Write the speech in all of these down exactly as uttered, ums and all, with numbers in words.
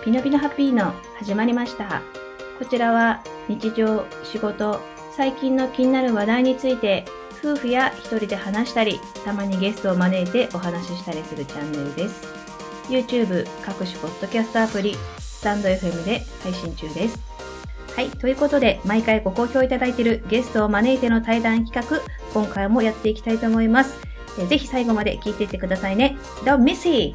ピノピノハッピーの始まりました。こちらは日常、仕事、最近の気になる話題について夫婦や一人で話したり、たまにゲストを招いてお話ししたりするチャンネルです。YouTube、各種ポッドキャストアプリ、スタンド エフエム で配信中です。はい、ということで毎回ご好評いただいているゲストを招いての対談企画、今回もやっていきたいと思います。ぜひ最後まで聞いていってくださいね。Don't miss it!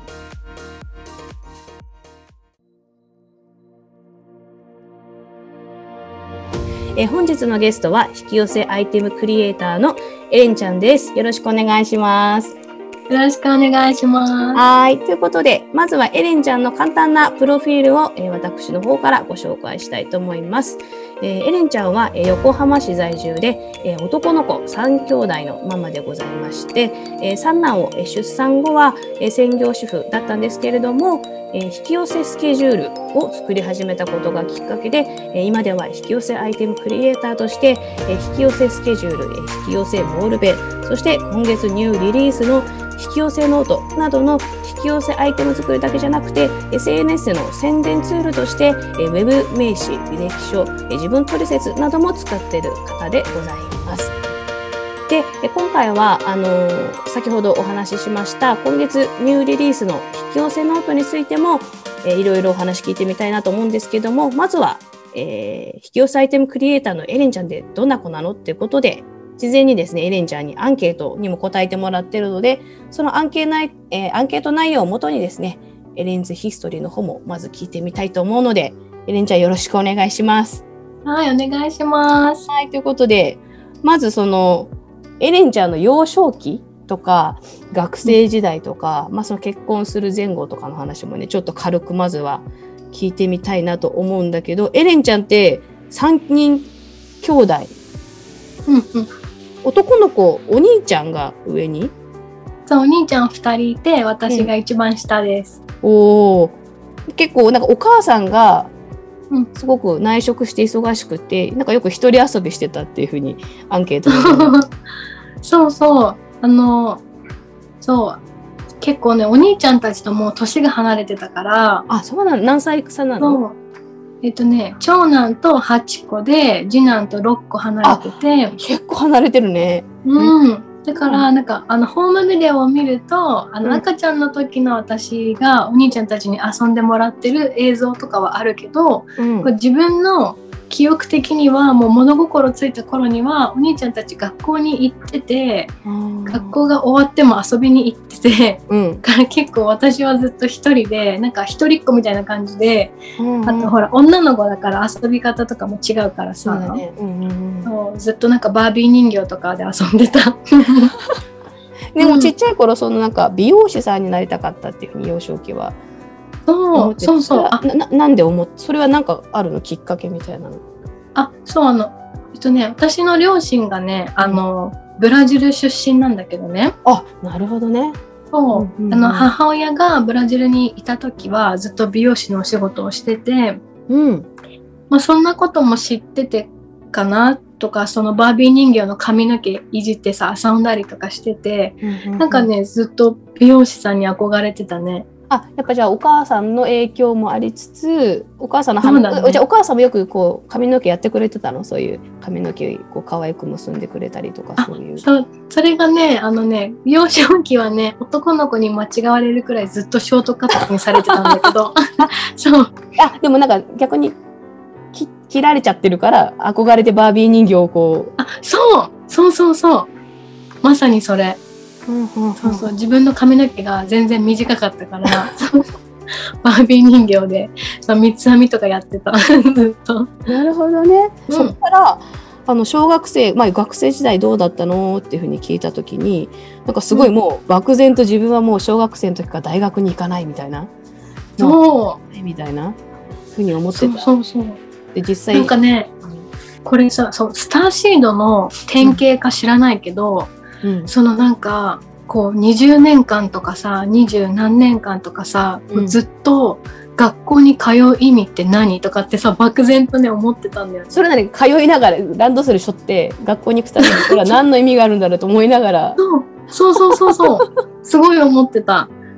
え本日のゲストは引き寄せアイテムクリエイターのエレンちゃんです。よろしくお願いします。 よろしくお願いします。 はい。ということで、まずはエレンちゃんの簡単なプロフィールを、えー、私の方からご紹介したいと思います。えー、エレンちゃんは、えー、横浜市在住で、えー、男の子さん兄弟のママでございまして、えー、三男を、えー、出産後は、えー、専業主婦だったんですけれども、えー、引き寄せスケジュールを作り始めたことがきっかけで、えー、今では引き寄せアイテムクリエイターとして、えー、引き寄せスケジュール、えー、引き寄せボールペン、そして今月ニューリリースの引き寄せノートなどの引き寄せアイテム作りだけじゃなくて エスエヌエス の宣伝ツールとしてウェブ名刺、履歴書、自分取説なども使っている方でございます。で、今回はあの先ほどお話ししました今月ニューリリースの引き寄せノートについてもいろいろお話聞いてみたいなと思うんですけども、まずは、えー、引き寄せアイテムクリエイターのエレンちゃんでどんな子なのっていうことで事前にですね、エレンちゃんにアンケートにも答えてもらっているので、そのアンケー内、えー、アンケート内容をもとにですね、エレンズヒストリーの方もまず聞いてみたいと思うので、エレンちゃんよろしくお願いします。 はい、お願いします。 はい、ということで、まずその、エレンちゃんの幼少期とか、学生時代とか、うん、まあその結婚する前後とかの話もね、ちょっと軽くまずは聞いてみたいなと思うんだけど、エレンちゃんってさんにん兄弟。 うんうん。 男の子、お兄ちゃんが上に？ そう、お兄ちゃんふたりいて、私が一番下です。 うん、おー。結構なんかお母さんがすごく内職して忙しくて、うん、なんかよく一人遊びしてたっていうふうにアンケートでそうそう。あの、そう。結構ね、お兄ちゃんたちともう年が離れてたから。 あ、そうなの？何歳差なの？ そう。えっとね、長男とはちこで、次男とろっこ離れてて。 結構離れてるね。 うん。だから、なんか、あの、ホームビデオを見ると、あの、赤ちゃんの時の私がお兄ちゃんたちに遊んでもらってる映像とかはあるけど、うん、これ自分の記憶的には、もう物心ついた頃には、お兄ちゃんたち学校に行ってて、学校が終わっても遊びに行ってて、うん、から結構私はずっと一人で、なんか一人っ子みたいな感じで、うんうん、あとほら、女の子だから遊び方とかも違うからさ、ねうんうんうん、そうずっとなんかバービー人形とかで遊んでた。 でもちっちゃい頃、そのなんか美容師さんになりたかったっていうふうに幼少期は。 そうそうそう。 あななんで思っそれはなんかあるのきっかけみたいなの？ あ、そうあのえっとね私の両親がねあのブラジル出身なんだけどね。 あ、なるほどね。 そう、うんうんうん、あの母親がブラジルにいた時はずっと美容師のお仕事をしてて、うんまあ、そんなことも知っててかなとかそのバービー人形の髪の毛いじってさ遊んだりとかしてて、うんうんうん、なんかねずっと美容師さんに憧れてたね。 あ、やっぱじゃあお母さんの影響もありつつ、お母さんの髪、ね、じゃあお母さんもよくこう髪の毛やってくれてたの？そういう髪の毛こう可愛く結んでくれたりとかそういう。 そう、それがね、あのね、幼少期はね、男の子に間違われるくらいずっとショートカットにされてたんだけど、そう。 あ、でもなんか逆にき切られちゃってるから憧れてバービー人形をこう。 あ、そう、そうそうそう、まさにそれ。うんうんうん、そうそう自分の髪の毛が全然短かったからバービー人形で三つ編みとかやってたずっと。 なるほどね、うん、そこからあの小学生、まあ、学生時代どうだったのっていうふうに聞いた時になんかすごいもう漠然と自分はもう小学生の時から大学に行かないみたいなそうみたいなふうに思ってた。 そうそうそうで実際なんかねこれさそうスターシードの典型か知らないけど、うん、そのなんかこうにじゅうねんかんとかさにじゅうなんねんかんとかさ、うん、ずっと学校に通う意味って何とかってさ漠然とね思ってたんだよね。 それなり通いながらランドセル背負って学校に行くためにこれは何の意味があるんだろうと思いながらそうそうそうそうそうすごい思ってた。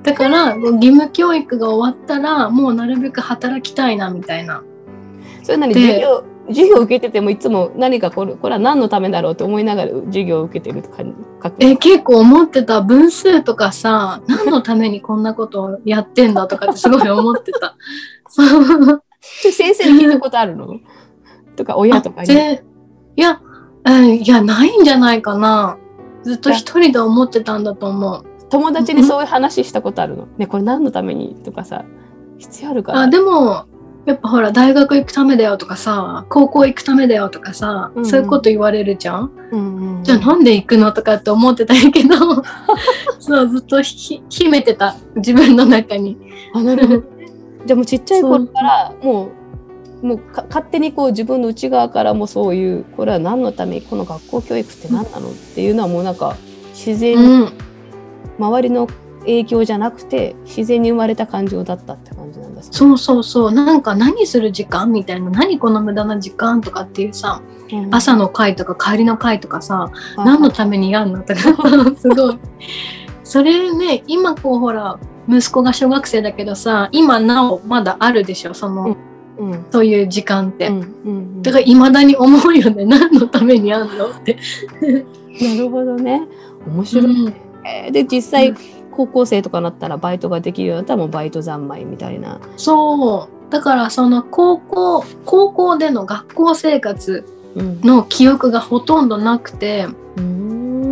だから義務教育が終わったらもうなるべく働きたいなみたいな。 それなに授業授業を受けててもいつも何かこれこれは何のためだろうと思いながら授業を受けてるって感じ。 え結構思ってた。分数とかさ、何のためにこんなことをやってんだとかってすごい思ってた。そう先生に聞いたことあるのとか親とかに。 いや、うん、いやないんじゃないかな。ずっと一人で思ってたんだと思う。 友達にそういう話したことあるの、ね、これ何のためにとかさ、必要あるかな。 あでもやっぱほら大学行くためだよとかさ、高校行くためだよとかさ、うんうん、そういうこと言われるじゃん、うんうんうん、じゃあなんで行くのとかって思ってたんやけどそうずっとひ秘めてた自分の中に。 あなるほどじゃあもうちっちゃい頃からもうもうか勝手にこう自分の内側からもそういうこれは何のためにこの学校教育って何なの、うん、っていうのはもうなんか自然に、うん、周りの影響じゃなくて自然に生まれた感情だったって感じなんですか、ね、 そうそうそう。なんか何する時間みたいな、何この無駄な時間とかっていうさ、うん、朝の会とか帰りの会とかさ、うん、何のためにやんのとかすごいそれね、今こうほら息子が小学生だけどさ、今なおまだあるでしょその、うんうん、そういう時間って、うんうんうん、だから未だに思うよね。何のためにやんのってなるほどね、面白い、うんえー、で実際、うん高校生とかになったらバイトができるようになったらもうバイト三昧みたいな。 そうだからその高校高校での学校生活の記憶がほとんどなくて、うん、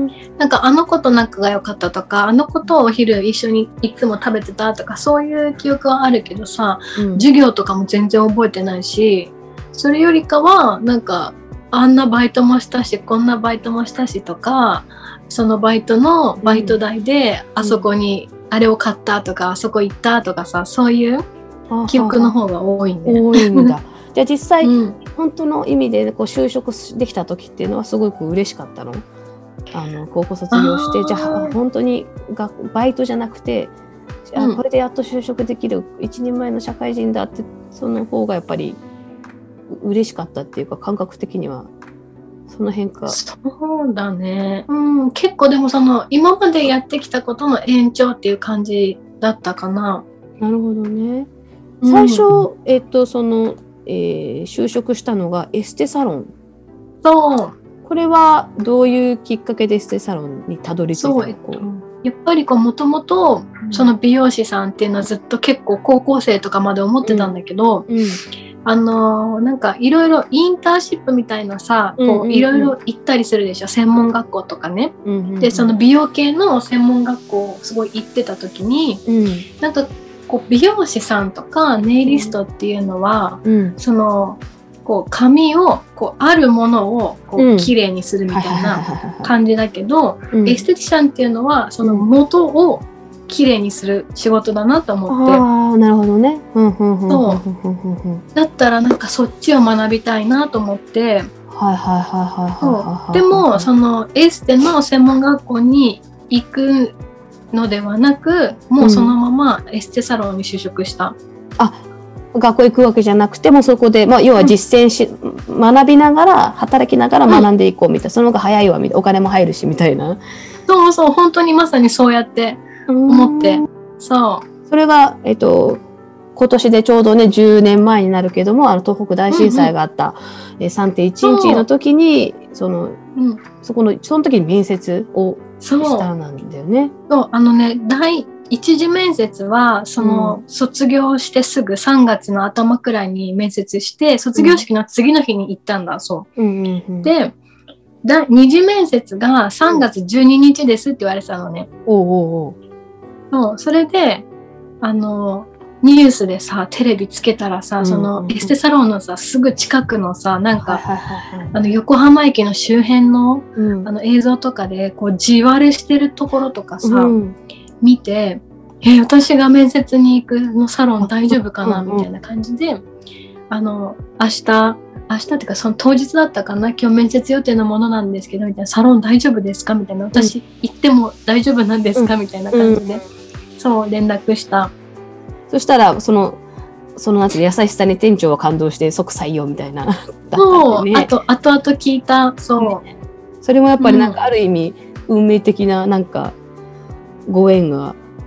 なんかあの子と仲が良かったとか、あの子とお昼一緒にいつも食べてたとか、そういう記憶はあるけどさ、うん、授業とかも全然覚えてないし、それよりかはなんかあんなバイトもしたしこんなバイトもしたしとか、そのバイトのバイト代であそこにあれを買ったとか、うん、あそこ行ったとかさ、そういう記憶の方が多いんで。 多いんだ。じゃあ実際、うん、本当の意味でこう就職できた時っていうのはすごく嬉しかったの？あの高校卒業してじゃあ本当にがバイトじゃなくて、うん、あこれでやっと就職できる一人前の社会人だって、その方がやっぱり嬉しかったっていうか、感覚的にはその変化。 そうだね、うん、結構でもその今までやってきたことの延長っていう感じだったかな。 なるほどね。最初、うん、えっとその、えー、就職したのがエステサロン。 そう。 これはどういうきっかけでエステサロンにたどり着いたの？そう、えっと、 やっぱりもともとその美容師さんっていうのはずっと結構高校生とかまで思ってたんだけど、うんうんあのー、なんかいろいろインターンシップみたいなさ、こういろいろ行ったりするでしょ、専門学校とかね、うんうんうん、でその美容系の専門学校すごい行ってた時に、うん、なんかこう美容師さんとかネイリストっていうのは、うん、そのこう髪をこうあるものをこう綺麗にするみたいな感じだけど、うん、エステティシャンっていうのはその元を綺麗にする仕事だなと思って。 ああ、なるほどね。 そうだったらなんかそっちを学びたいなと思って。はいはいはいはいはい。 でもそのエステの専門学校に行くのではなく、もうそのままエステサロンに就職した。うん、 あ、学校行くわけじゃなくてもそこで、まあ、要は実践し、うん、学びながら働きながら学んでいこうみたいな、うん、その方が早いわみたいな、お金も入るしみたいな。 そうそう、本当にまさにそうやって思って。そう。 それが、えっと、今年でちょうどね、じゅうねんまえになるけども、あの東北大震災があった、うんうん、さんてんいちいちの時に、その、うん、そこの、その時に面接をしたなんだよね。 そう、あのね、第一次面接は、その、うん、卒業してすぐさんがつの頭くらいに面接して、卒業式の次の日に行ったんだ、そう。うんうんうん、で、二次面接がさんがつじゅうににちですって言われてたのね。おうおうおう。そう、それで、あの、ニュースでさ、テレビつけたらさ、うんうんうん、そのエステサロンのさ、すぐ近くのさ、なんか、はいはいはい、あの横浜駅の周辺の、うん、あの映像とかで、こう、地割れしてるところとかさ、うん、見て、え、私が面接に行くのサロン大丈夫かな、うんうん、みたいな感じで、あの、明日、明日っていうかその当日だったかな、今日面接予定のものなんですけどみたいな、サロン大丈夫ですかみたいな、私行っても大丈夫なんですか、うん、みたいな感じで、うん、そう連絡した。 そしたらそのそのなんて優しさに店長は感動して即採用みたいなだったんでね。そう、あと後々聞いた。そう、ね、 それもやっぱりなんかある意味、うん、運命的ななんかご縁が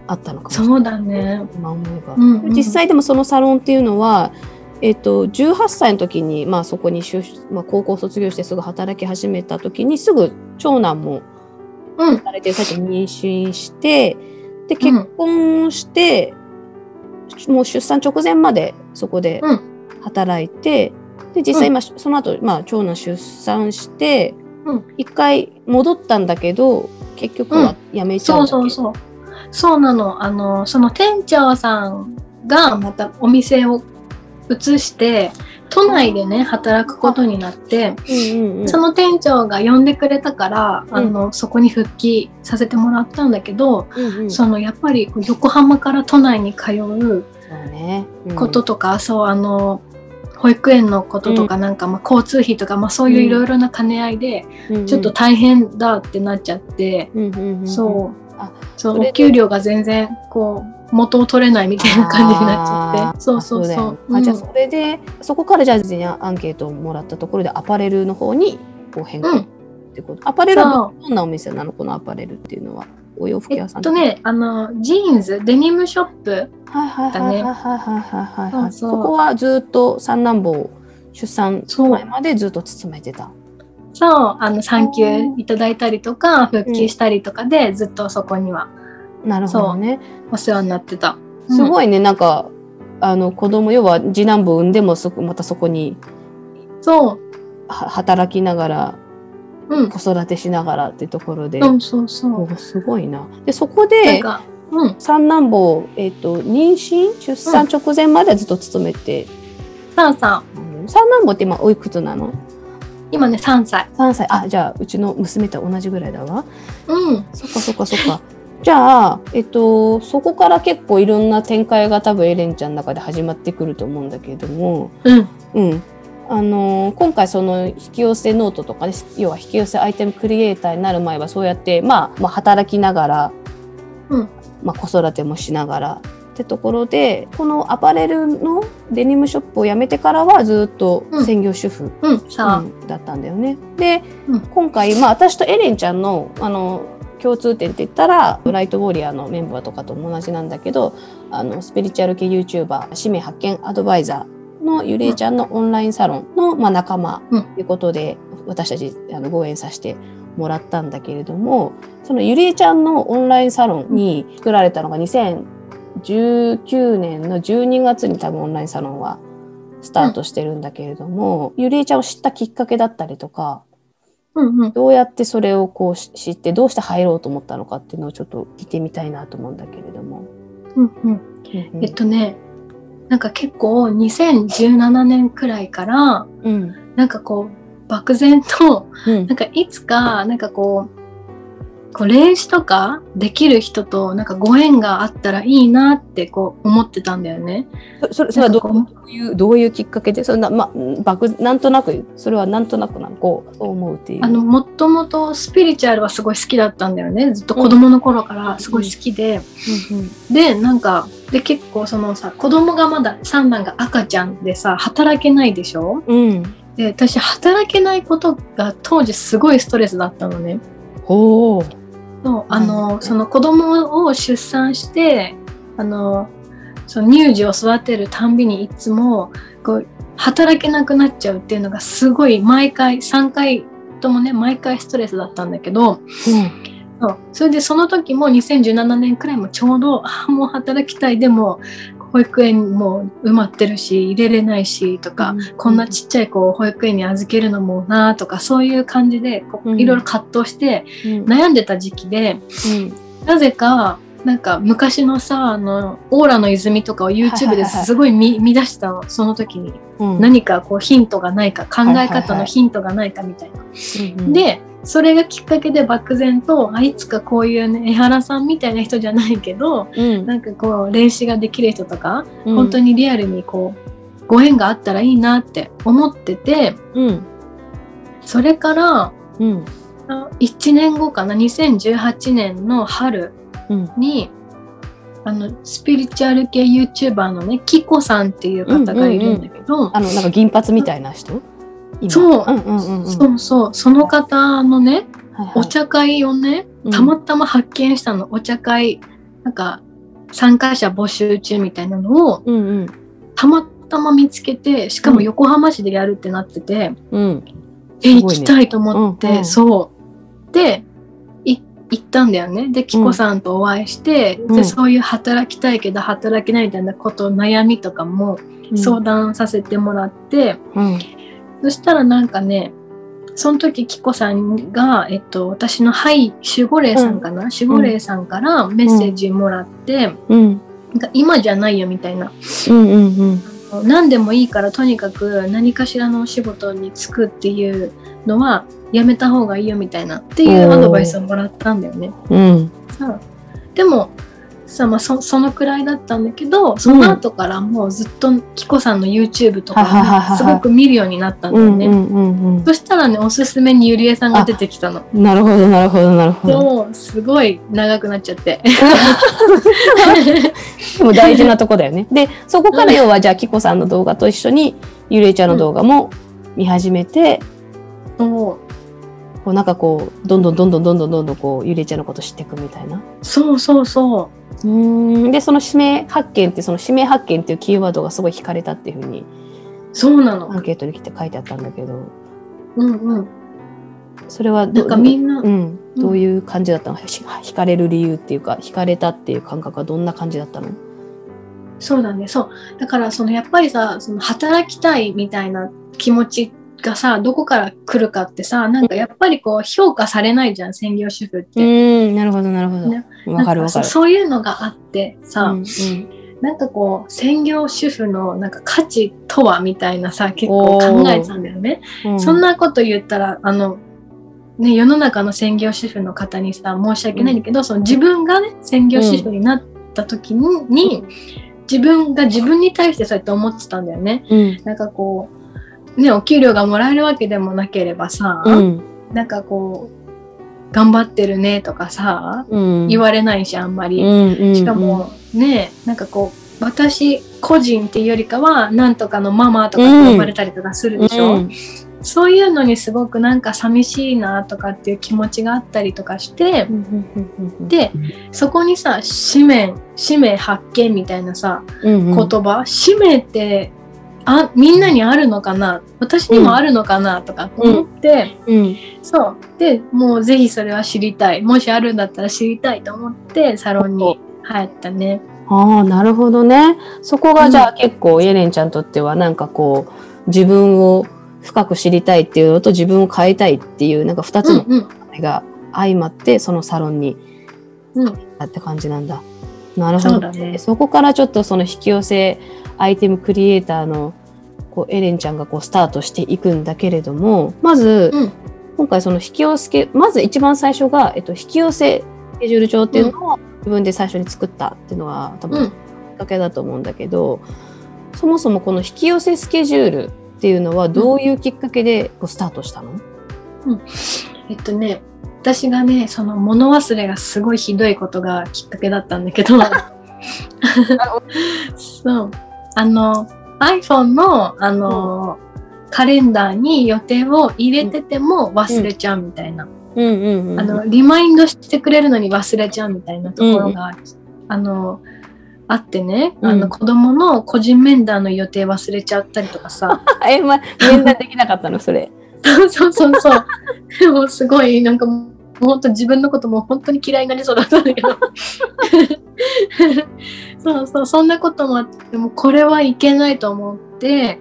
あったのかもしれない。 そうだね。 今思えば、 うんうん、 実際でもそのサロンっていうのは、えっと、じゅうはっさいの時に、まあ、そこに就、まあ、高校卒業してすぐ働き始めた時にすぐ長男も働いてる最中に妊娠して、うん、で結婚して、うん、もう出産直前までそこで働いて、うん、で実際今、うん、その後、まあ長男出産して、うん、一回戻ったんだけど結局は辞めちゃうんだけど、うん、 そうそうそうそうなの。あのその店長さんがまたお店を移して都内でね働くことになって、うんうんうん、その店長が呼んでくれたから、うん、あのそこに復帰させてもらったんだけど、うんうん、そのやっぱり横浜から都内に通うこととか、そう、あの保育園のこととか、なんかまあ交通費とか、まあ、そういういろいろな兼ね合いでちょっと大変だってなっちゃって、うんうんうん、そうあそうお給料が全然こう元を取れないみたいな感じになっちゃって、そうそうそう、 うん、あじゃあそれでそこからじゃあアンケートをもらったところでアパレルの方にこう変更ってこと、うん、アパレルはどんなお店なのこのアパレルっていうのはお洋服屋さん、 えっとねあのジーンズデニムショップだね。 はいはいはいはいはいはい。そこはずっと三男坊出産前までずっと勤めてた。 そうあの産休いただいたりとか復帰したりとかで、うん、ずっとそこにはなるほどねお世話になってた。 すごいね、うん、なんかあの子供要は次男坊産んでもそこまたそこにそう働きながら、うん、子育てしながらっていうところで、 そうそうそうすごいな。でそこでうん、三男坊、えーと、妊娠出産直前までずっと勤めて、 うん、さん三男坊って今おいくつなの？ 今ねさんさい。 さんさい。あ、じゃあうちの娘と同じぐらいだわ。 うん。 そっかそっかそっか。じゃあ、えっと、そこから結構いろんな展開が多分エレンちゃんの中で始まってくると思うんだけれども、 うん。 うん。あのー、今回その引き寄せノートとかね、要は引き寄せアイテムクリエイターになる前はそうやって、まあ、まあ、働きながら、 うん。 まあ、子育てもしながらってところでこのアパレルのデニムショップを辞めてからはずっと専業主婦、 うんうん、 だったんだよね。で、うん、今回、まあ、私とエレンちゃんの、あの共通点って言ったらライトウォリアーのメンバーとかとも同じなんだけどあのスピリチュアル系 YouTuber 使命発見アドバイザーのゆりえちゃんのオンラインサロンの、まあ、仲間ということで、うん、私たちあのご縁させてもらったんだけれどもそのゆりえちゃんのオンラインサロンに作られたのがにせんじゅうきゅうねんのじゅうにがつに多分オンラインサロンはスタートしてるんだけれども、うん、ゆりえちゃんを知ったきっかけだったりとか、 うんうん、 どうやってそれをこう知ってどうして入ろうと思ったのかっていうのをちょっと聞いてみたいなと思うんだけれども、 うんうん、えっとねなんか結構にせんじゅうななねんくらいから、うん、なんかこう漠然と、うん、なんかいつかなんかこうこう霊視とかできる人となんかご縁があったらいいなってこう思ってたんだよね。 そ, それそれはどういうどういうきっかけでそんなまあなんとなくそれはなんとなくなんこう思うっていう。 あのもともとスピリチュアルはすごい好きだったんだよね。ずっと子供の頃からすごい好きで、うんうんうん、でなんかで結構そのさ子供がまだ三男が赤ちゃんでさ働けないでしょ。うん、で私働けないことが当時すごいストレスだったのね。 おーそうあの、うん、その子供を出産してあのその乳児を育てるたんびにいつもこう働けなくなっちゃうっていうのがすごい毎回さんかいともね毎回ストレスだったんだけど、うん、そうそれでその時もにせんじゅうななねんくらいもちょうどあもう働きたいでも保育園も埋まってるし入れれないしとか、うん、こんなちっちゃい子を保育園に預けるのもなとかそういう感じでこう、うん、いろいろ葛藤して悩んでた時期で、うん、なぜかなんか昔のさあのオーラの泉とかを YouTube ですごい 見, 見出したのその時に、うん、何かこうヒントがないか考え方のヒントがないかみたいな、はいはいはい、でそれがきっかけで漠然とあいつかこういうね江原さんみたいな人じゃないけど、うん、なんかこう霊視ができる人とか、うん、本当にリアルにこうご縁があったらいいなって思ってて、うん、それから、うん、いちねんごかなにせんじゅうはちねんの春に、うん、あのスピリチュアル系 YouTuber のねキコさんっていう方がいるんだけど、うんうんうん、 あのなんか銀髪みたいな人そう、うんうんうんうん、そうそうその方のね、はいはい、お茶会をねたまたま発見したの、うん、お茶会なんか参加者募集中みたいなのを、 うんうん、 たまたま見つけて、しかも横浜市でやるってなってて、 うん、 え、行きたいと思って、 うんうん、 そうで行ったんだよね。でキコさんとお会いして、うん、でそういう働きたいけど働けないみたいなこと悩みとかも相談させてもらって、うん、そしたらなんかね、その時キコさんが、えっと、私のはい守護霊さんかな、うん、守護霊さんからメッセージもらって、うん、なんか今じゃないよみたいな、うんうんうん、何でもいいからとにかく何かしらのお仕事に就くっていうのはやめた方がいいよみたいなっていうアドバイスをもらったんだよね。うん、さでもさ、まあ、そ, そのくらいだったんだけど、その後からもうずっとキコさんの YouTube とかすごく見るようになったんだよね。そしたらね、おすすめにゆりえさんが出てきたの。 なるほどなるほどなるほど。 そう、すごい長くなっちゃってでも大事なとこだよね。でそこから要はじゃあキコさんの動画と一緒にゆりえちゃんの動画も見始めて、うん、こうなんかこうどんどんどんどんどんどんどんどんこうゆりえちゃんのこと知っていくみたいな。 そうそうそう。 うんでその指名発見ってその指名発見っていうキーワードがすごい惹かれたっていうふうにそうなのアンケートに来て書いてあったんだけど、 うんうん、 それはどなんかみんな、うん、どういう感じだったの、うん、惹かれる理由っていうか惹かれたっていう感覚はどんな感じだったの？ そうだね、そうだからそのやっぱりさ、その働きたいみたいな気持ちがさ、どこから来るかってさ、なんかやっぱりこう評価されないじゃん、専業主婦って。 うん、なるほどなるほど、ね、わかるわかる。 そう、そういうのがあってさ、うんうん、なんかこう専業主婦のなんか価値とはみたいなさ、結構考えてたんだよね、うん、そんなこと言ったらあのね、世の中の専業主婦の方にさ申し訳ないんだけど、うん、その自分がね専業主婦になった時に、うん、自分が自分に対してそうやって思ってたんだよね、うん、なんかこうね、お給料がもらえるわけでもなければさ、うん、なんかこう頑張ってるねとかさ、うん、言われないしあんまり、うんうんうん、しかもね、なんかこう私個人っていうよりかはなんとかのママとかって呼ばれたりとかするでしょ、うん、そういうのにすごくなんか寂しいなとかっていう気持ちがあったりとかして、うん、でそこにさ使命使命発見みたいなさ、うんうん、言葉使命ってあみんなにあるのかな、私にもあるのかなとか思って、うんうん、そうでもうぜひそれは知りたい、もしあるんだったら知りたいと思ってサロンに入ったね。 ああ、なるほどね。そこがじゃあ、うん、結構エレンちゃんにとってはなんかこう自分を深く知りたいっていうのと自分を変えたいっていうなんかふたつのが相まってそのサロンに入ったって感じなんだ。うん、なるほど、ね。そうだね。そこからちょっとその引き寄せアイテムクリエイターのこうエレンちゃんがこうスタートしていくんだけれども、まず、うん、今回その引き寄せまず一番最初が、えっと、引き寄せスケジュール帳っていうのを自分で最初に作ったっていうのは多分きっかけだと思うんだけど、うん、そもそもこの引き寄せスケジュールっていうのはどういうきっかけでこうスタートしたの？ うん、えっとね私がねその物忘れがすごいひどいことがきっかけだったんだけどそうあの iPhone の、あの、うん、カレンダーに予定を入れてても忘れちゃうみたいな、うんうんうん、あのリマインドしてくれるのに忘れちゃうみたいなところが、うん、あのあってね、うん、あの子供の個人面談の予定忘れちゃったりとかさえ、ま、面談できなかったのそれそうそうそうそうでもすごいなんかもう本当自分のことも本当に嫌いになりそうだったんだけどそうそうそんなこともあってもこれはいけないと思って、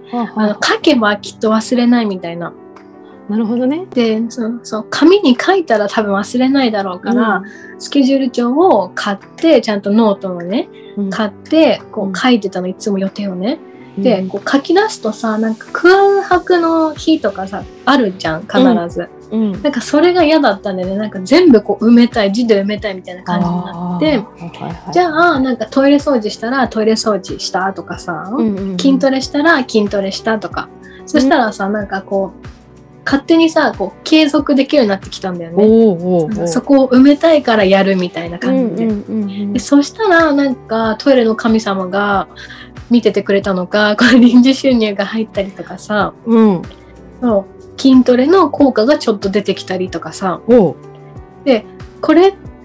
はあはあ、あの書けばきっと忘れないみたいな。 なるほどね。 でそうそう紙に書いたら多分忘れないだろうから、うん、スケジュール帳を買ってちゃんとノートをね、うん、買ってこう書いてたのいつも予定をね。でこう書き出すとさなんか空白の日とかさあるじゃん必ず、うんうん、なんかそれが嫌だったんでねなんか全部こう埋めたい字で埋めたいみたいな感じになって、はいはい、じゃあなんかトイレ掃除したらトイレ掃除したとかさ、うんうんうん、筋トレしたら筋トレしたとかそしたらさなんかこう勝手にさこう継続できるようになってきたんだよね。おうおうおうそこを埋めたいからやるみたいな感じで、うんうんうんうん、でそしたらなんかトイレの神様が見ててくれたのかこれ臨時収入が入ったりとかさ、うん、そう筋トレの効果がちょっと出てきたりとかさおでこれっ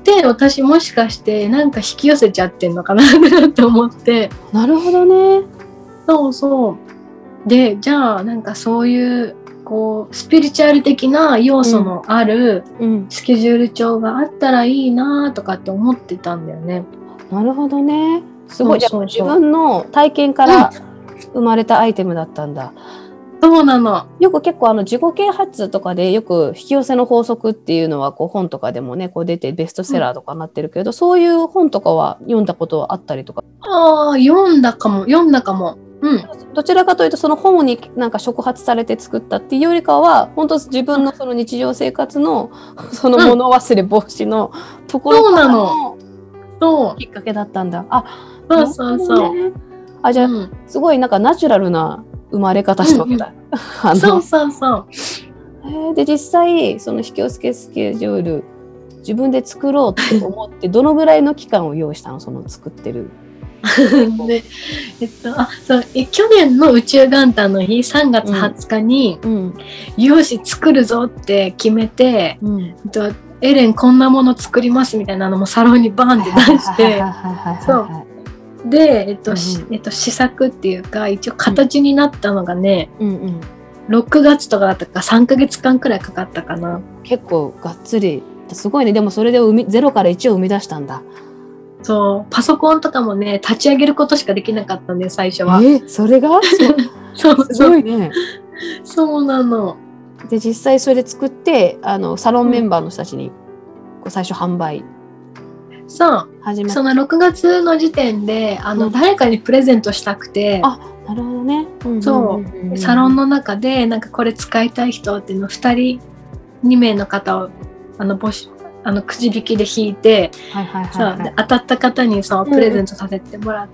で私もしかしてなんか引き寄せちゃってんのかなって思って。 なるほどね。 そうそうでじゃあなんかそういうこうスピリチュアル的な要素のあるスケジュール帳があったらいいなとかって思ってたんだよね。 なるほどね。すごい。 そうそうそう、 じゃあ自分の体験から生まれたアイテムだったんだ。 うん、そうなの。 よく結構あの自己啓発とかでよく引き寄せの法則っていうのはこう本とかでもねこう出てベストセラーとかなってるけど、うん、そういう本とかは読んだことはあったりとか。 ああ読んだかも読んだかも。うん、 どちらかというとその本になんか触発されて作ったっていうよりかは本当自分のその日常生活のその物忘れ防止のところからのきっかけだったんだ。あ、 そうそうそう。 あ、じゃあ、うん、すごいなんかナチュラルな生まれ方したわけだ。 うんうん、そうそうそう。 えで実際その引き寄せスケジュール自分で作ろうって思ってどのぐらいの期間を用意したのその作ってる。 でえっと、あそうえ去年の宇宙元旦の日さんがつはつかに、うん、よし作るぞって決めて、うん、えっと、エレンこんなもの作りますみたいなのもサロンにバンって出してそうで、えっと、うん、えっと、試作っていうか一応形になったのがね、うんうん、ろくがつとかだったかさんかげつかんくらいかかったかな。 結構がっつりすごいね。でもそれで生みゼロからいちを生み出したんだ。 そうパソコンとかもね立ち上げることしかできなかったんで最初は。 えそれがそうすごいね。 そうなの。 で実際それで作ってあのサロンメンバーの人たちに、うん、こう最初販売そう始まっそのろくがつの時点であの、うん、誰かにプレゼントしたくて。 あなるほどね。 そうサロンの中でなんかこれ使いたい人っていうのをふたりにめいの方をあの募集あのくじ引きで引いて、はいはいはいはい、そうで当たった方にそうプレゼントさせてもらって、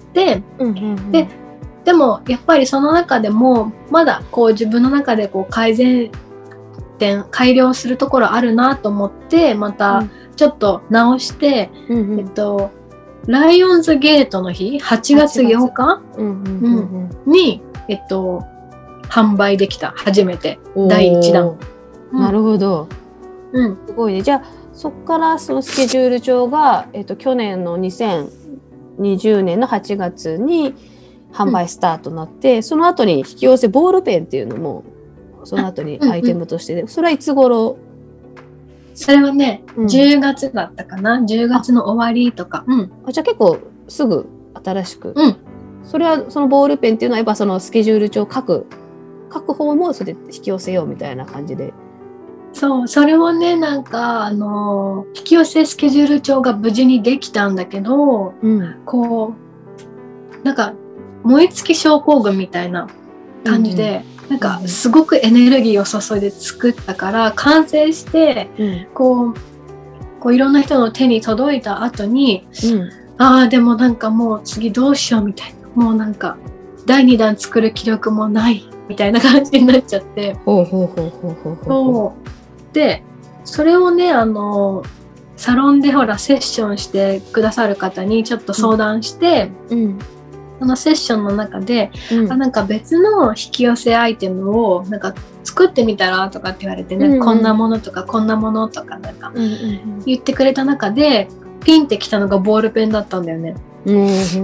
うんうんうん、で, でもやっぱりその中でもまだこう自分の中でこう改善点改良するところあるなと思ってまたちょっと直して、うんうん、えっと、ライオンズゲートの日はちがつようかに、えっと、販売できた初めてだいいちだん、 うん、なるほど、うん、すごいね。じゃあそこからそのスケジュール帳が、えっと、去年のにせんにじゅうねんのはちがつに販売スタートになって、うん、その後に引き寄せボールペンっていうのもその後にアイテムとしてで、うんうん、それはいつ頃？ それはね、うん、じゅうがつだったかなじゅうがつの終わりとか、うん、 あじゃあ結構すぐ新しく、うん、それはそのボールペンっていうのはやっぱそのスケジュール帳書く書く方もそれで引き寄せようみたいな感じで。 そうそれをねなんかあの引き寄せスケジュール帳が無事にできたんだけど、うん、こうなんか燃え尽き症候群みたいな感じで、うん、なんかすごくエネルギーを注いで作ったから完成して、うん、こうこういろんな人の手に届いた後に、うん、ああでもなんかもう次どうしようみたいなもうなんかだいにだん作る気力もないみたいな感じになっちゃって。ほうほうほうほうほうほう。でそれをねあのサロンでほらセッションしてくださる方にちょっと相談して、うんうん、そのセッションの中で、うん、あなんか別の引き寄せアイテムをなんか作ってみたらとかって言われてね、うんうん、こんなものとかこんなものとかなんか言ってくれた中でピンってきたのがボールペンだったんだよね。ボ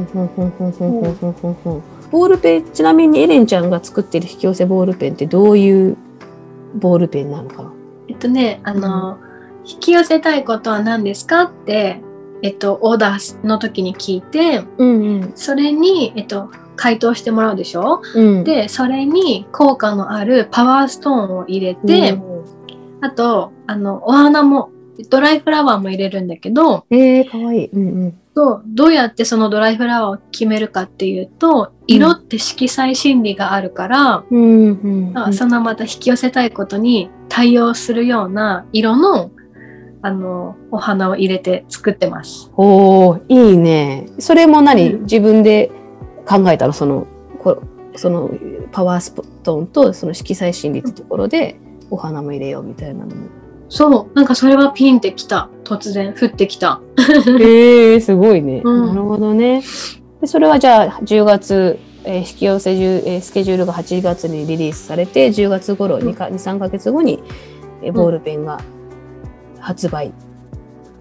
ールペンちなみにエレンちゃんが作ってる引き寄せボールペンってどういうボールペンなのかな？ えっとね、あの、うん、引き寄せたいことは何ですかって、えっと、オーダーの時に聞いて、うんうん、それに、えっと、回答してもらうでしょ、うん、で、それに効果のあるパワーストーンを入れて、うん、あと、あの、お花も、ドライフラワーも入れるんだけど、 えー、かわいい。うんうんとどうやってそのドライフラワーを決めるかっていうと、色って色彩心理があるから、うんうんうん、そのまた引き寄せたいことに対応するような色のあのお花を入れて作ってます。 おーいいね。それも何、うん、自分で考えたのそのこそのパワーストーンとその色彩心理ってところでお花も入れようみたいなのも。 そうなんかそれはピンってきた突然降ってきた。 へえー、すごいね、うん、なるほどね。でそれはじゃあじゅうがつ、えー、引き寄せ、えー、スケジュールがはちがつにリリースされてじゅうがつ頃にか、うん、にさんかげつごに、えー、ボールペンが発売ってなっ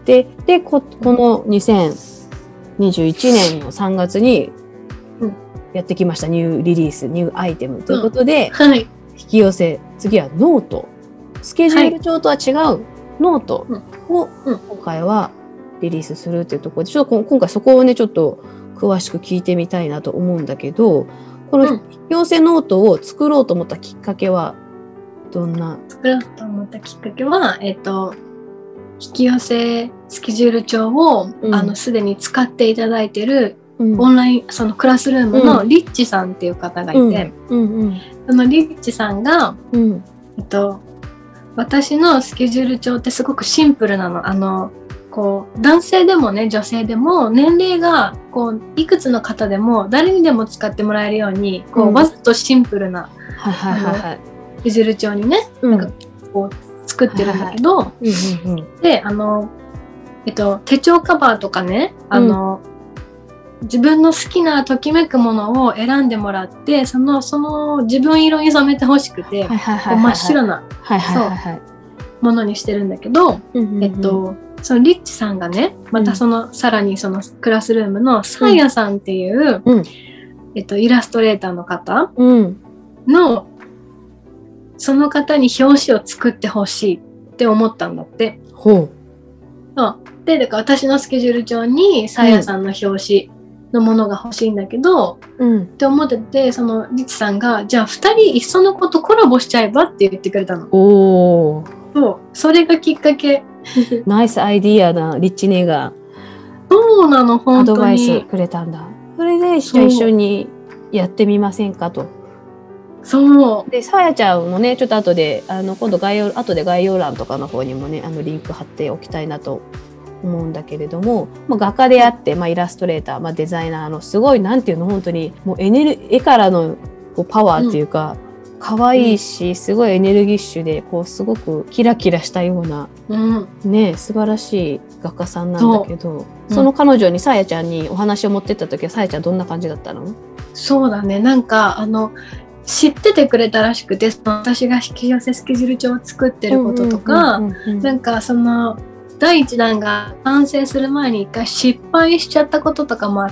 て、で、こ、このにせんにじゅういちねんのさんがつにやってきました。ニューリリース、ニューアイテムということで、 うん、はい、 引き寄せ、次はノート。スケジュール帳とは違うノートを今回はリリースするっていうところで、ちょっと今回そこをね、ちょっと詳しく聞いてみたいなと思うんだけど、この引き寄せノートを作ろうと思ったきっかけはどんな？ 作ろうと思ったきっかけは、えっと、引き寄せスケジュール帳を、うん、あの、すでに使っていただいてる、うん、オンライン、そのクラスルームのリッチさんっていう方がいて、うんうんうん、そのリッチさんが、うん、えっと、私のスケジュール帳ってすごくシンプルなの。あの、こう、男性でもね、女性でも、年齢が、こう、いくつの方でも、誰にでも使ってもらえるように、こう、うん、わざとシンプルな、はいはいはいはい、スケジュール帳にね、うん、なんか、こう、作ってるんだけど、で、あの、えっと、手帳カバーとかね、あの、うん、自分の好きなときめくものを選んでもらって、その、その自分色に染めてほしくて、真っ白な、ものにしてるんだけど、えっと、そのリッチさんがね、またその、うん、さらにそのクラスルームのサーヤさんっていう、うん、えっと、イラストレーターの方の、うん、その方に表紙を作ってほしいって思ったんだって。ほう。そう。で、だから私のスケジュール帳にサーヤさんの表紙のものが欲しいんだけど、うん、って思ってて、そのリッチさんが、じゃあふたりいっそのことコラボしちゃえばって言ってくれたの。おー。そう。それがきっかけ。 ナイスアイディアな、リッチネが。 そうなの、本当に。 アドバイスくれたんだ。それで、じゃあ一緒にやってみませんかと。そう。で、さやちゃんもね、ちょっと後で、あの、今度概要、後で概要欄とかの方にもね、あの、リンク貼っておきたいなと思うんだけれども、まあ、画家であって、まあ、イラストレーター、まあ、デザイナーの、すごい、なんていうの、本当に、もうエネル、絵からのこうパワーっていうか、うん可愛いし、すごいエネルギッシュで、こう、すごくキラキラしたような、うん、ね、素晴らしい画家さんなんだけど、そ, その彼女に、さやちゃんにお話を持ってった時は、さやちゃんどんな感じだったの？ そうだね、なんか、あの、知っててくれたらしくて、私が引き寄せスケジュール帳を作ってることとか、なんか、その、だいいちだんが完成する前に一回失敗しちゃったこととかもあって、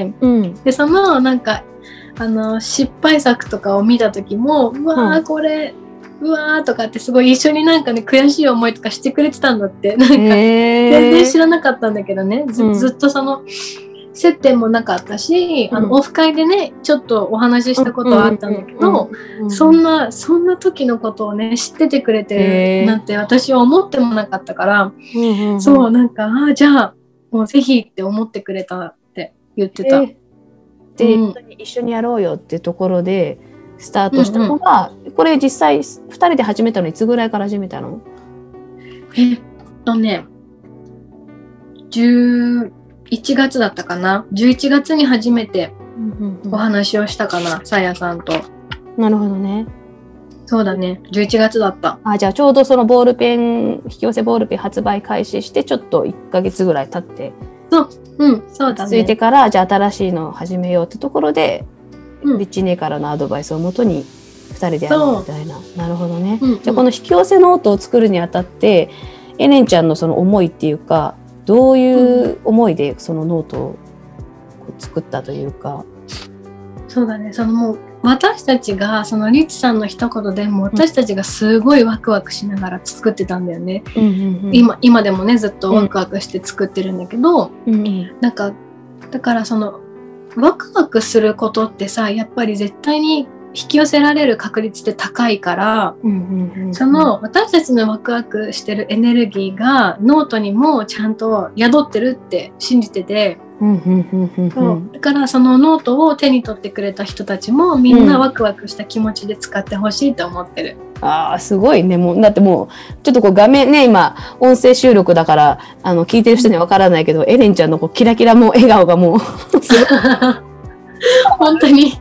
うん、で、その、なんか、あの失敗作とかを見た時もうわーこれ、うん、うわーとかってすごい一緒になんかね悔しい思いとかしてくれてたんだって。なんか全然知らなかったんだけどね、ず, ずっとその接点もなかったし、うん、あのオフ会でねちょっとお話ししたことはあったんだけど、そんなそんな時のことをね知っててくれてるなんて私は思ってもなかったから、うん、そうなんかあじゃあもうぜひって思ってくれたって言ってた。 で、うん、一緒にやろうよっていうところでスタートしたのが、うんうん、これ実際ふたりで始めたのいつぐらいから始めたの？ えっとねじゅういちがつだったかな。じゅういちがつに初めてお話をしたかな、さやさんと。 なるほどね。 そうだね、じゅういちがつだった。 あ、じゃあちょうどそのボールペン引き寄せボールペン発売開始してちょっといっかげつぐらい経ってそううん、そうだね。 続いてから、じゃあ新しいのを始めようってところで、うん、リッチネからのアドバイスをもとにふたりでやるみたいな。なるほどね。うんうん、じゃあこの引き寄せノートを作るにあたって、エレンちゃんのその思いっていうか、どういう思いでそのノートを作ったというか。 そうだね、そのもう私たちがそのリッチさんの一言でも私たちがすごいワクワクしながら作ってたんだよね、うんうんうん、今, 今でもねずっとワクワクして作ってるんだけど、うんうん、なんかだからそのワクワクすることってさやっぱり絶対に引き寄せられる確率って高いから、うんうんうんうん、その私たちのワクワクしてるエネルギーがノートにもちゃんと宿ってるって信じてて、うんうんうんうんうん、だからそのノートを手に取ってくれた人たちもみんなワクワクした気持ちで使ってほしいと思ってる、 うん、あーすごいね。もうだってもうちょっとこう画面ね今音声収録だからあの聞いてる人にはわからないけど、うん、エレンちゃんのこうキラキラも笑顔がもうすごい本当に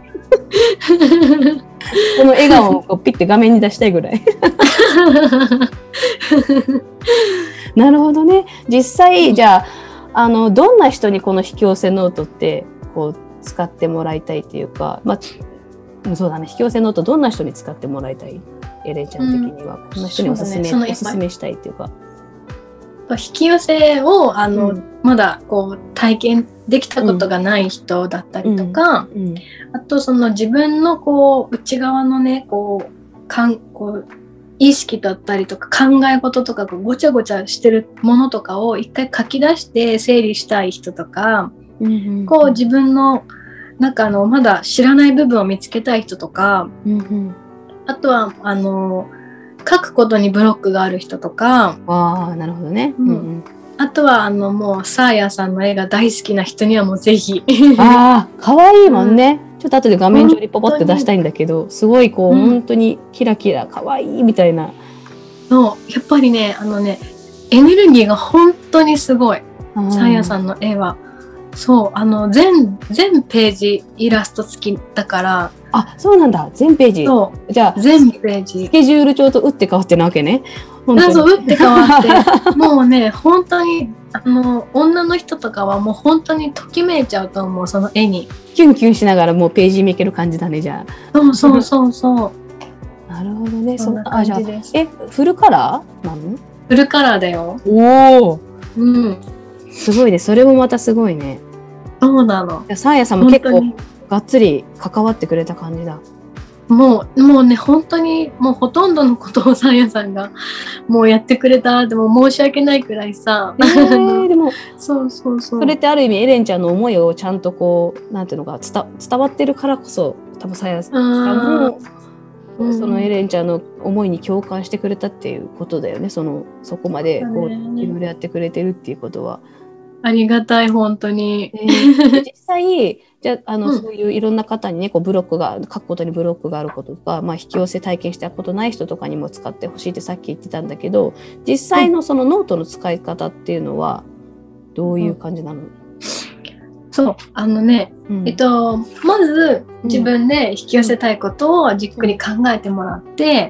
この笑顔をこうピッて画面に出したいぐらいなるほどね。実際じゃああのどんな人にこの引き寄せノートってこう使ってもらいたいっていうか、まあ、そうだね、引き寄せノートどんな人に使ってもらいたい？エレンちゃん的には、うん、こんな人におすすめ、ね、おすすめしたいっていうか。 ぱ引き寄せをあの、 うん、 まだこう体験できたことがない人だったりとか、 うんうん、 あとその自分のこう内側のねこうかんこう意識だったりとか考え事とかごちゃごちゃしてるものとかを一回書き出して整理したい人とか、 うんうん、 こう自分の中のまだ知らない部分を見つけたい人とか、 うんうん、 あとはあの書くことにブロックがある人とか、 ああ、なるほどね。 うんうん、あとはあのもうサーヤさんの絵が大好きな人にはもうぜひああ、可愛いもんね、うん、ちょっと後で画面上にポポって出したいんだけど、すごいこう、うん、本当にキラキラ可愛いみたいな。 そうやっぱりねあのねエネルギーが本当にすごい、サーヤさんの絵は。そうあの全全ページイラスト付きだから。 あ、そうなんだ、全ページ。 そうじゃあ全ページスケジュール帳と打って変わってなわけね。 本当にそう打って変わってもうね本当にあの女の人とかはもう本当にときめいちゃうと思う、その絵にキュンキュンしながらもうページめける感じだね。じゃあそうそうそうそうなるほどね。 そんな感じです。 え、フルカラーなの？ フルカラーだよ。 おお、 うん、 すごいね。それもまたすごいね。 そうなの。 サーヤさんも結構がっつり関わってくれた感じだ。 もうもうね本当にもうほとんどのことをサーヤさんがもうやってくれた。でも申し訳ないくらいさ、 えー、でもそうそうそう、 それってある意味エレンちゃんの思いをちゃんとこうなんていうのか伝、伝わってるからこそ多分サーヤさんもそのエレンちゃんの思いに共感してくれたっていうことだよね。そのそこまでこういろいろやってくれてるっていうことはありがたい本当に、 えー、実際じゃあの、うん、そういういろんな方にねこうブロックが書くことにブロックがあることとか、まあ、引き寄せ体験したことない人とかにも使ってほしいってさっき言ってたんだけど、実際のそのノートの使い方っていうのはどういう感じなの？うん、 そうあのね、うん、えっとまず自分で引き寄せたいことをじっくり考えてもらって、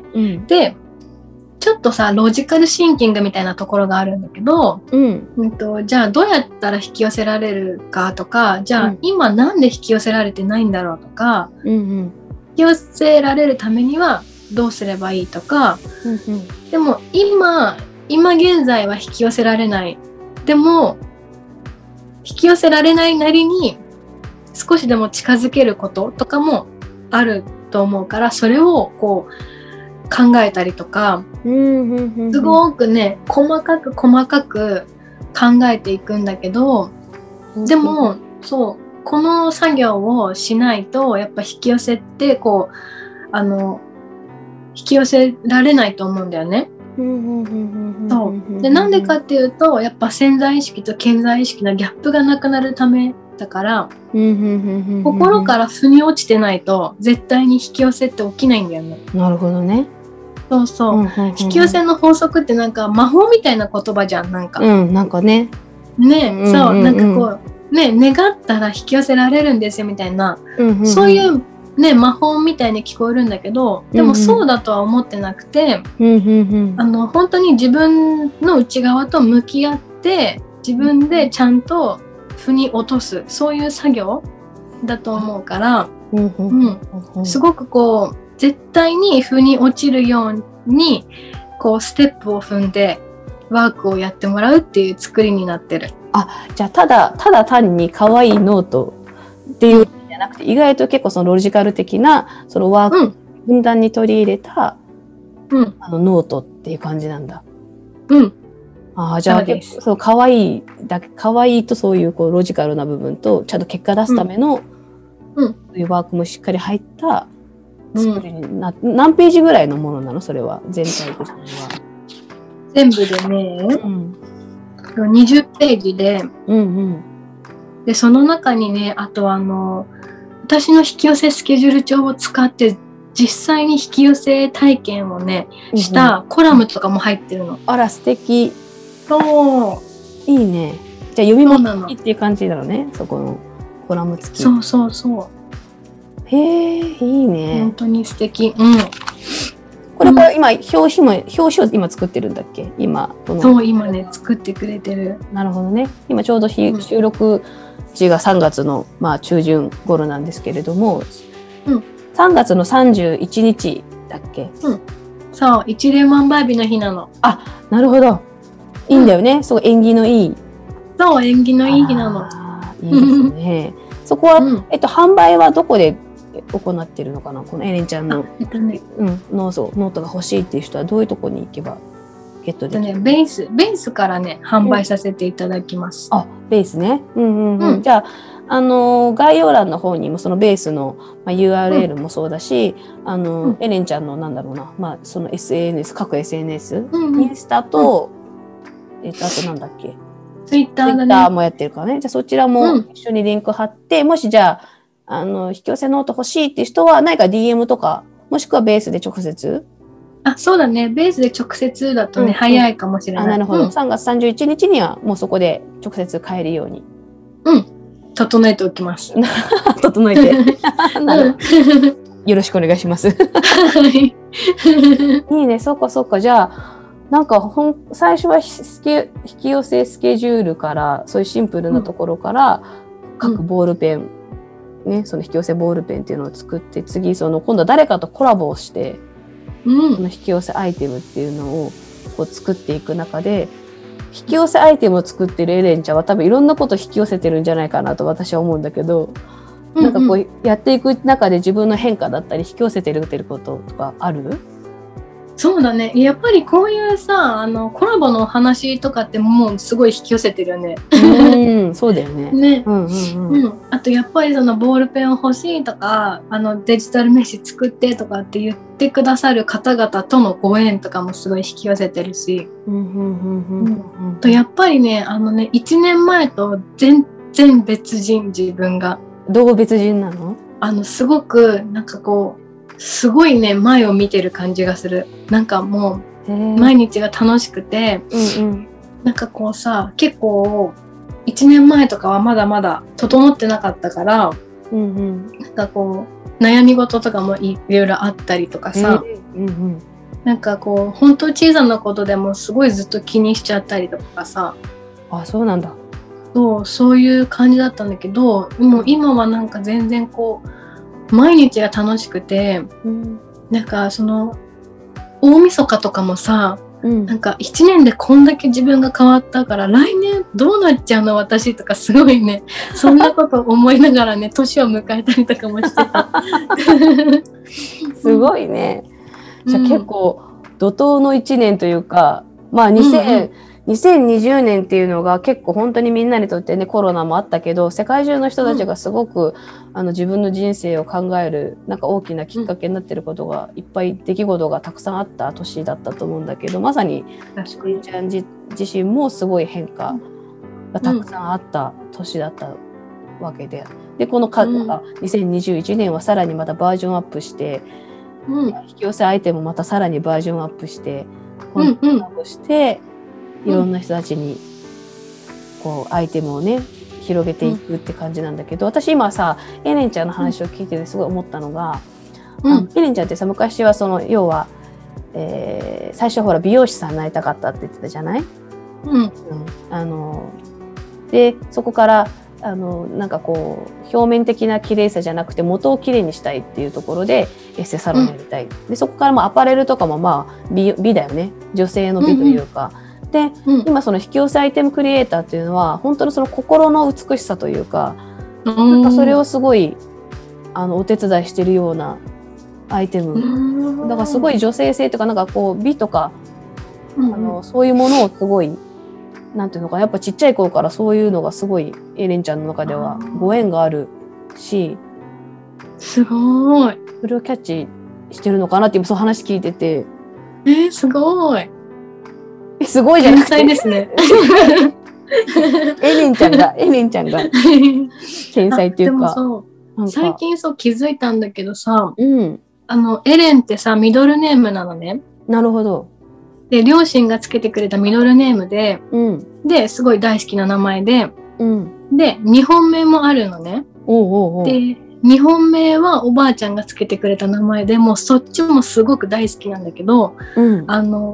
うん、でちょっとさロジカルシンキングみたいなところがあるんだけど、うんうん、とじゃあどうやったら引き寄せられるかとか、じゃあ今なんで引き寄せられてないんだろうとか、うんうん、引き寄せられるためにはどうすればいいとか、うんうん、でも今今現在は引き寄せられない、でも引き寄せられないなりに少しでも近づけることとかもあると思うから、それをこう考えたりとか、すごくね細かく細かく考えていくんだけど、でもそうこの作業をしないとやっぱ引き寄せってこうあの引き寄せられないと思うんだよね。そうでなんでかっていうとやっぱ潜在意識と顕在意識のギャップがなくなるためだから、心から腑に落ちてないと絶対に引き寄せって起きないんだよね。 なるほどね。 そうそう、うんうんうん、引き寄せの法則ってなんか魔法みたいな言葉じゃん、なんか、 うん、なんかねね、うんうんうん、そうなんかこうね願ったら引き寄せられるんですよみたいな、うんうんうん、そういうね魔法みたいに聞こえるんだけど、でもそうだとは思ってなくて、うんうんうん、あの本当に自分の内側と向き合って自分でちゃんと腑に落とす、そういう作業だと思うから、うんうんうん、すごくこう絶対に腑に落ちるようにこうステップを踏んでワークをやってもらうっていう作りになってる。 あ、じゃあただただ単に可愛いノートっていうじゃなくて、意外と結構そのロジカル的なそのワークをふんだんに取り入れた、うん、あのノートっていう感じなんだ。うん。あ、じゃあそう可愛いだけ可愛いとそういうこうロジカルな部分とちゃんと結果出すための、うんうん、そういうワークもしっかり入った作りにな、うん、何ページぐらいのものなのそれは全体としては？ 全部でね、うん、にじゅうページで、うんうん、でその中にねあとあの私の引き寄せスケジュール帳を使って実際に引き寄せ体験をねしたコラムとかも入ってるの。 あら素敵。 そういいね。じゃあ読み物好きっていう感じだろうね、そこのコラム付き。 そうそうそう。 へえ、いいね。 本当に素敵。うん。 これから今、うん、表紙も表紙を今作ってるんだっけ？今この。そう今ね作ってくれてる。 なるほどね。今ちょうど日、うん、収録時がさんがつのまあ中旬頃なんですけれども、うん、さんがつのさんじゅういちにちだっけ？ うん。そう一粒万倍日の日なの。 あ、なるほど。 いいんだよね。すごい縁起のいい。 そう、縁起のいい日なの。 いいですね。そこは、うん、えっと、販売はどこで行ってるのかな、このエレンちゃんの、 えっとね、 うん、ノート、ノートが欲しいっていう人はどういうところに行けばゲットできる、 えっとね、ベース、ベースからね、販売させていただきます。 うん、あ、ベースね。うんうんうん。うん、じゃあ、あの、概要欄の方にもそのベースの、まあ、ユーアールエル もそうだし、うん、あの、うん、エレンちゃんのなんだろうな、まあ、その エスエヌエス、各 エスエヌエス、うんうん、インスタと、うん、えっと、あとなんだっけ、 ツイッターだね。 ツイッターもやってるからね。じゃあそちらも一緒にリンク貼って、うん、もしじゃあ、あの、引き寄せノート欲しいっていう人は、何か ディーエム とか、もしくはベースで直接？ あ、そうだね。ベースで直接だとね、うん、早いかもしれない。 あ、なるほど。うん、さんがつさんじゅういちにちにはもうそこで直接買えるように。 うん。整えておきます。 整えて。よろしくお願いします。いいね。そうかそうか。じゃあ、なんかほん最初はスケ引き寄せスケジュールからそういうシンプルなところから、うん、各ボールペン、ね、その引き寄せボールペンっていうのを作って次その今度は誰かとコラボをして、うん、その引き寄せアイテムっていうのをこう作っていく中で引き寄せアイテムを作ってるエレンちゃんは多分いろんなことを引き寄せてるんじゃないかなと私は思うんだけど、うんうん、なんかこうやっていく中で自分の変化だったり引き寄せてることとかある？ そうだね。やっぱりこういうさ、あのコラボのお話とかってもうすごい引き寄せてるよね。 うん、そうだよね。 ね。うんうんうん。うん。あとやっぱりそのボールペンを欲しいとか、あのデジタル名刺作ってとかって言ってくださる方々とのご縁とかもすごい引き寄せてるし。うんうんうんうん。とやっぱりね、あのね、いちねんまえと全然別人自分が。 どう別人なの？ あのすごくなんかこう。すごいね前を見てる感じがする。なんかもう毎日が楽しくて、うんうん、なんかこうさ結構いちねんまえとかはまだまだ整ってなかったから、うんうん、なんかこう悩み事とかもいろいろあったりとかさ、うんうん、なんかこう本当小さなことでもすごいずっと気にしちゃったりとかさ。 あ、そうなんだ。 そうそういう感じだったんだけど、もう今はなんか全然こう毎日が楽しくて、うん、なんかその大晦日とかもさ、うん、なんかいちねんでこんだけ自分が変わったから来年どうなっちゃうの私とかすごいねそんなこと思いながらね年を迎えたりとかもしてた。 すごいね。じゃあ結構怒涛のいちねんというか、まあにせん、うんうんにせんにじゅうねんっていうのが結構本当にみんなにとってねコロナもあったけど世界中の人たちがすごく、うん、あの自分の人生を考えるなんか大きなきっかけになってることが、うん、いっぱい出来事がたくさんあった年だったと思うんだけどまさにエレンちゃん自身もすごい変化がたくさんあった年だったわけで、でこのか、うん、にせんにじゅういちねんはさらにまたバージョンアップして、うん、引き寄せアイテムもまたさらにバージョンアップしてコンタクトして、うんうんいろんな人たちにこうアイテムをね広げていくって感じなんだけど、私今さエレンちゃんの話を聞いててすごい思ったのが、うん、エレンちゃんってさ昔はその要は、えー、最初ほら美容師さんになりたかったって言ってたじゃない、うんうん、あのでそこからあのなんかこう表面的な綺麗さじゃなくて元を綺麗にしたいっていうところでエステサロンやりたい、うん、でそこからもアパレルとかもまあ 美, 美だよね女性の美というか。うんうんで、うん、今その引き寄せアイテムクリエイターっていうのは本当にその心の美しさというか、うん、なんかそれをすごいあのお手伝いしてるようなアイテム、うん、だからすごい女性性とかなんかこう美とか、うん、あのそういうものをすごいなんていうのかなやっぱちっちゃい頃からそういうのがすごいエレンちゃんの中ではご縁があるしすごいそれをキャッチしてるのかなって今そう話聞いててえー、すごいすごいじゃなくて天才ですね。 エレンちゃんがエレンちゃんが天才っていうか。でもそう最近そう気づいたんだけどさ、うん、あのエレンってさミドルネームなのね。 なるほど。 で両親がつけてくれたミドルネームで、うん、ですごい大好きな名前で、うん、でにほんめもあるのね。おうおうおうでにほんめはおばあちゃんがつけてくれた名前でもうそっちもすごく大好きなんだけど、うん、あの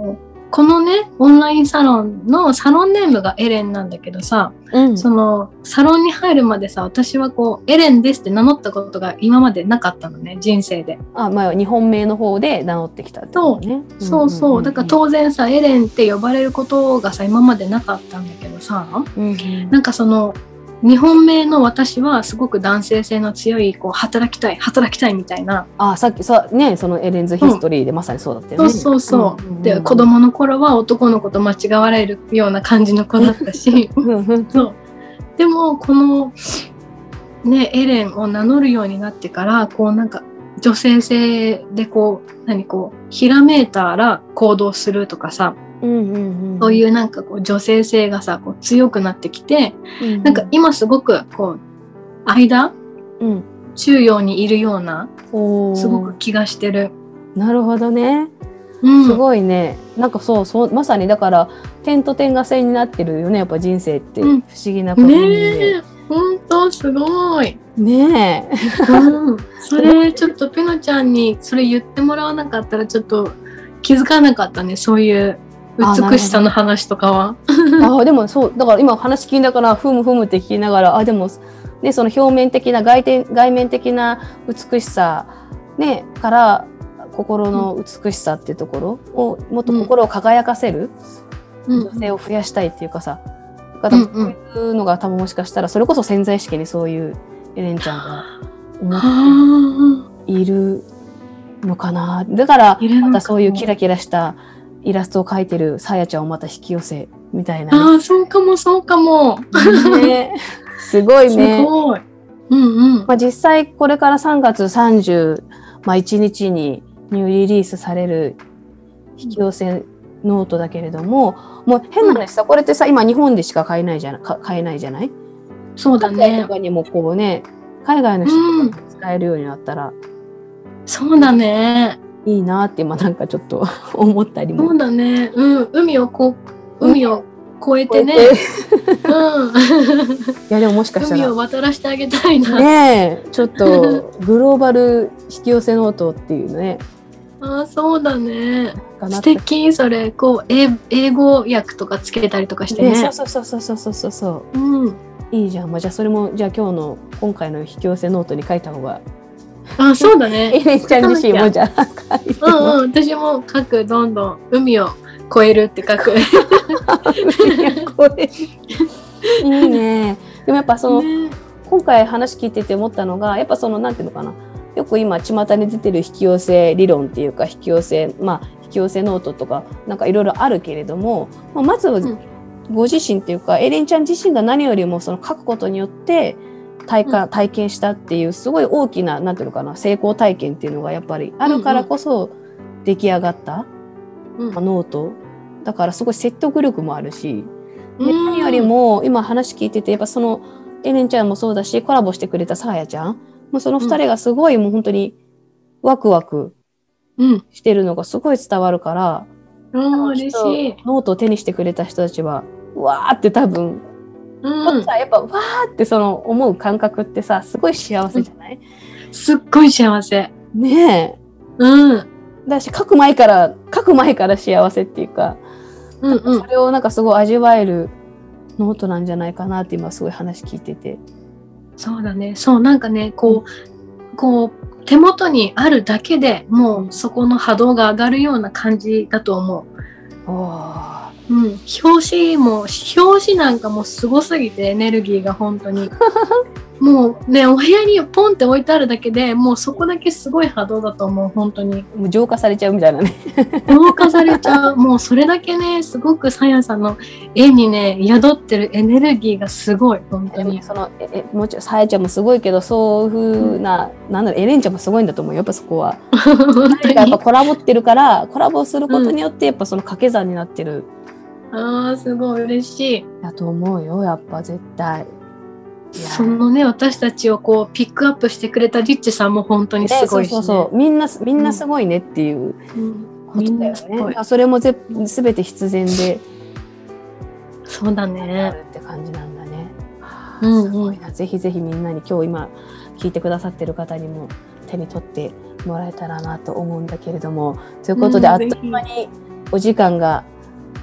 このねオンラインサロンのサロンネームがエレンなんだけどさ、うん、そのサロンに入るまでさ、私はこうエレンですって名乗ったことが今までなかったのね、人生で。 あ、まあ日本名の方で名乗ってきたってことね。 そうそうそう、だから当然さエレンって呼ばれることがさ今までなかったんだけどさ、うんうん、なんかその日本名の私はすごく男性性の強いこう働きたい働きたいみたいな。 あ、さっきさね、そのエレンズヒストリーでまさにそうだったよね。 うん、そうそうそう、うんうんうん、で子供の頃は男の子と間違われるような感じの子だったしそうでもこのねエレンを名乗るようになってからこうなんか女性性でこう何こうひらめいたら行動するとかさ、うんうんうん、そういうなんかこう女性性がさこう強くなってきて、うんうん、なんか今すごくこう間、うん、中央にいるようなすごく気がしてる。 なるほどね、うん、すごいね。なんかそうそう、まさにだから点と点が線になってるよね、やっぱ人生って不思議なことに、 うん、ねえ本当すごいねえ、 うん、それちょっとペノちゃんにそれ言ってもらわなかったらちょっと気づかなかったね、そういう美しさの話とかは。 ああでもそうだから今話聞いたからふむふむって聞きながら、あでもねその表面的な外点外面的な美しさねから心の美しさっていうところをもっと心を輝かせる、うん、女性を増やしたいっていうかさ、だからそういうのが多分もしかしたらそれこそ潜在意識にそういうエレンちゃんが思っているのかな。だからまたそういうキラキラしたイラストを描いてるさやちゃんをまた引き寄せみたいな、 ね、あそうかもそうかも、 ね、すごいね。 すごい、うんうんまあ、実際これからさんがつさんじゅういちにちにニューリリースされる引き寄せノートだけれども、もう変な話さ、うん、これってさ今日本でしか買えないじゃない、買えないじゃない。 そうだね。 海外とかにもこうね、海外の人が使えるようになったら、うん、 そうだね。 いいなって今なんかちょっと思ったりも。 そうだね。うん、海をこう海を越えてね。うん。いやでももしかしたら海を渡らせてあげたいな。 ねえ、ちょっとグローバル引き寄せノートっていうね。 あ、そうだね。素敵それ。こう英英語訳とかつけたりとかしてね。 ね、そうそうそうそうそうそうそう。うん。いいじゃん。まあ、じゃあそれもじゃあ今日の今回の引き寄せノートに書いた方が。 あ、そうだね。 エレンちゃん自身もじゃあ書いて。 うんうん。私も書く、どんどん海を越えるって書く。 海を越える。いいね。でもやっぱその、ね、今回話聞いてて思ったのがやっぱそのなんていうのかな。よく今巷に出てる引き寄せ理論っていうか引き寄せまあ引き寄せノートとかなんかいろいろあるけれども、まあ、まずご自身っていうか、うん、エレンちゃん自身が何よりもその書くことによって体感、うん、体験したっていうすごい大きななんていうのかな成功体験っていうのがやっぱりあるからこそ出来上がった、うんうん、ノートだからすごい説得力もあるし、で何よりも今話聞いててやっぱそのエレンちゃんもそうだしコラボしてくれたサーヤちゃんもうそのふたりがすごいもう本当にワクワクしてるのがすごい伝わるから、 うん、嬉しい。 ノートを手にしてくれた人たちはわーって多分、うん、やっぱわーってその思う感覚ってさすごい幸せじゃない、 うん、すっごい幸せねえ、 うん、 だし書く前から書く前から幸せっていうか、うんうん、それをなんかすごい味わえるノートなんじゃないかなって今すごい話聞いてて。 そうだね。そうなんかねこう、うん、こう手元にあるだけでもうそこの波動が上がるような感じだと思う。おうん、表紙も表紙なんかもうすごすぎてエネルギーが本当にもうねお部屋にポンって置いてあるだけでもうそこだけすごい波動だと思う本当に。 もう浄化されちゃうみたいなね浄化されちゃうもうそれだけねすごくさやさんの絵にね宿ってるエネルギーがすごい本当に。 そのえもちろんさやちゃんもすごいけどそういう風な、うん、なんだろうエレンちゃんもすごいんだと思うよやっぱそこはやっぱコラボってるからコラボすることによってやっぱその掛け算になってる、 うん、あーすごい嬉しいだと思うよやっぱ絶対。 そのね私たちをこうピックアップしてくれたリッチさんも本当にすごいし、ね、 そうそうそうみんなみんなすごいねっていうことだよね、うん、それもぜ全て必然でそうだねあるって感じなんだね、うんうん、すごいな。ぜひぜひみんなに今日今聞いてくださってる方にも手に取ってもらえたらなと思うんだけれどもということで、うん、あっという間にお時間が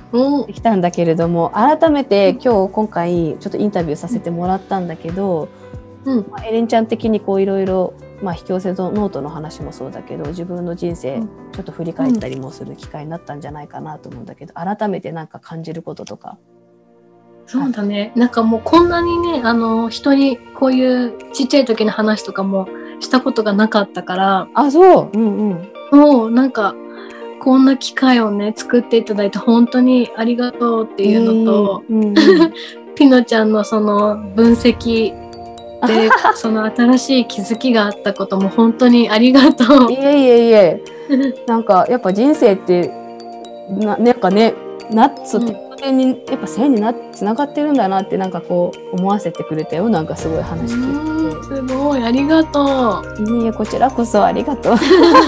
うんできたんだけれども、改めて今日今回ちょっとインタビューさせてもらったんだけど、 うんまあ、エレンちゃん的にこういろいろ、まあ、引き寄せノートの話もそうだけど、自分の人生ちょっと振り返ったりもする機会になったんじゃないかなと思うんだけど、改めてなんか感じることとか。 そうだね。なんかもうこんなにね、あの、人にこういうちっちゃい時の話とかもしたことがなかったから、 あ、そう。うんうん。 もうなんか、こんな機会をね、作っていただいて本当にありがとうっていうのと、 うんうん、 ピノちゃんのその分析で、その新しい気づきがあったことも本当にありがとう。 いえいえいえ。なんかやっぱ人生ってな、なんかね、ナッツってにやっぱ線になつながってるんだなってなんかこう思わせてくれたよ。なんかすごい話聞いて。 すごいありがとう。 いいえ、こちらこそありがとう。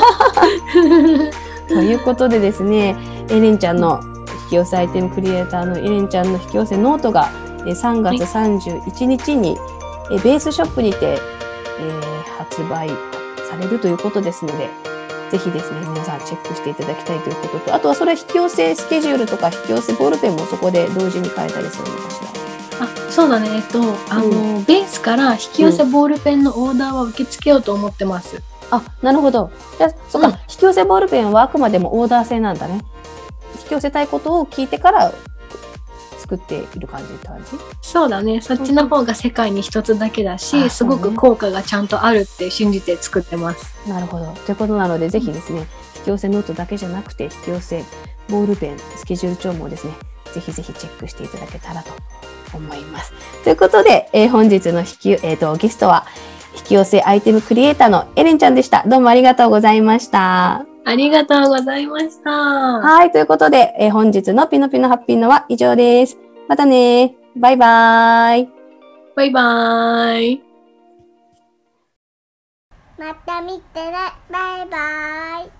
ということでですね、エレンちゃんの引き寄せアイテムクリエイターのエレンちゃんの引き寄せノートがさんがつさんじゅういちにちにベースショップにて、えー、発売されるということですので、ぜひですね、皆さんチェックしていただきたいということと、あとはそれは引き寄せスケジュールとか引き寄せボールペンもそこで同時に変えたりするのかしら。 あ、そうだね。えっと、あの、うん、ベースから引き寄せボールペンのオーダーは受け付けようと思ってます。うん、 あ、なるほど。じゃあ、そっか、うん、引き寄せボールペンはあくまでもオーダー制なんだね。引き寄せたいことを聞いてから作っている感じって感じ？ そうだね。そっちの方が世界に一つだけだし、うん、すごく効果がちゃんとあるって信じて作ってます。 なるほど。ということなので、ぜひですね、引き寄せノートだけじゃなくて、引き寄せボールペン、スケジュール帳もですね、ぜひぜひチェックしていただけたらと思います。ということで、えー、本日の引き、えーと、ゲストは、引き寄せアイテムクリエイターのエレンちゃんでした。どうもありがとうございました。 ありがとうございました。 はい。ということで、えー、本日のピノピノハッピーのは以上です。またね。バイバーイ。 バイバーイ。 また見てね。バイバーイ。